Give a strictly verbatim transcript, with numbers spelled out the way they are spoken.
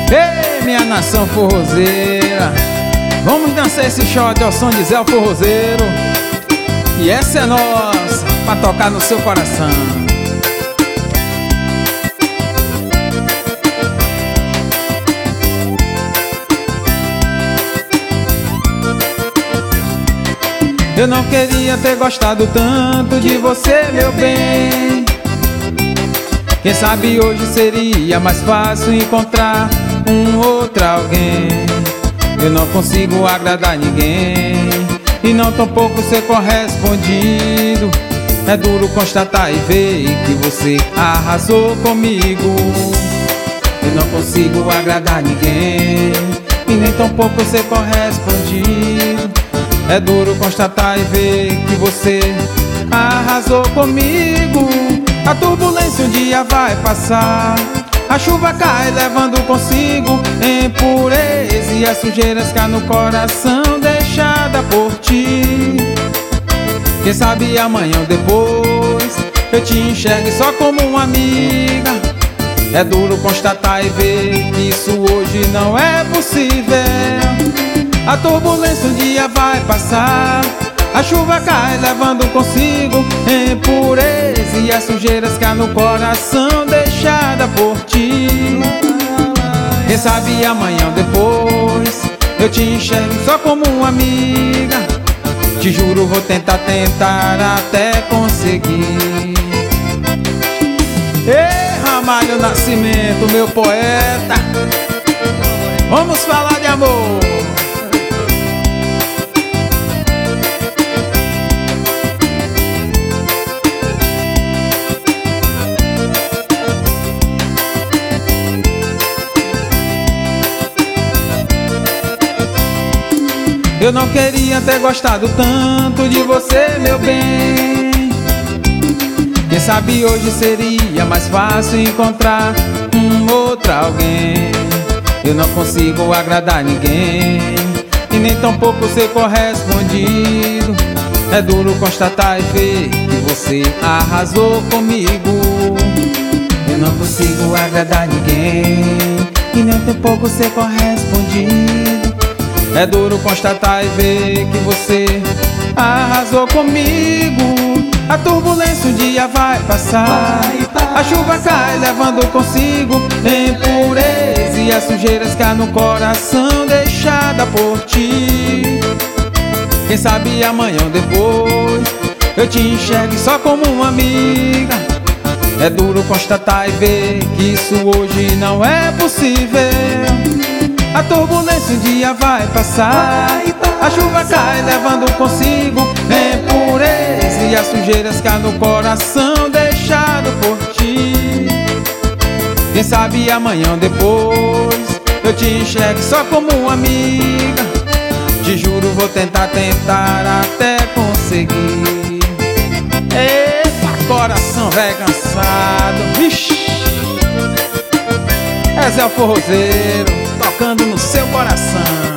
Ei, minha nação forrozeira, vamos dançar esse shot ao som de Zé o Forrozeiro. E essa é nossa, pra tocar no seu coração. Eu não queria ter gostado tanto de você, meu bem. Quem sabe hoje seria mais fácil encontrar um outro alguém. Eu não consigo agradar ninguém e não tampouco ser correspondido. É duro constatar e ver que você arrasou comigo. Eu não consigo agradar ninguém e nem tampouco ser correspondido. É duro constatar e ver que você arrasou comigo. A turbulência um dia vai passar, a chuva cai levando consigo impureza e as sujeiras cá no coração deixada por ti. Quem sabe amanhã ou depois eu te enxergue só como uma amiga. É duro constatar e ver que isso hoje não é possível. A turbulência um dia vai passar, a chuva cai levando consigo impureza e as sujeiras cá no coração deixada por ti. Quem sabe amanhã ou depois eu te enxergo só como uma amiga. Te juro vou tentar, tentar até conseguir. Ei, Ramalho Nascimento, meu poeta, vamos falar de amor. Eu não queria ter gostado tanto de você, meu bem. Quem sabe hoje seria mais fácil encontrar um outro alguém. Eu não consigo agradar ninguém e nem tampouco ser correspondido. É duro constatar e ver que você arrasou comigo. Eu não consigo agradar ninguém e nem tampouco ser correspondido. É duro constatar e ver que você arrasou comigo. A turbulência um dia vai passar, a chuva cai levando consigo impureza e as sujeiras cá no coração deixada por ti. Quem sabe amanhã ou depois eu te enxergue só como uma amiga. É duro constatar e ver que isso hoje não é possível. A turbulência um dia vai passar, a chuva cai levando consigo impureza e as sujeiras cá no coração deixado por ti. Quem sabe amanhã ou depois eu te enxergue só como uma amiga. Te juro vou tentar, tentar até conseguir. Eita, coração velho cansado, vixe. É Zé o Forrozeiro tocando no seu coração.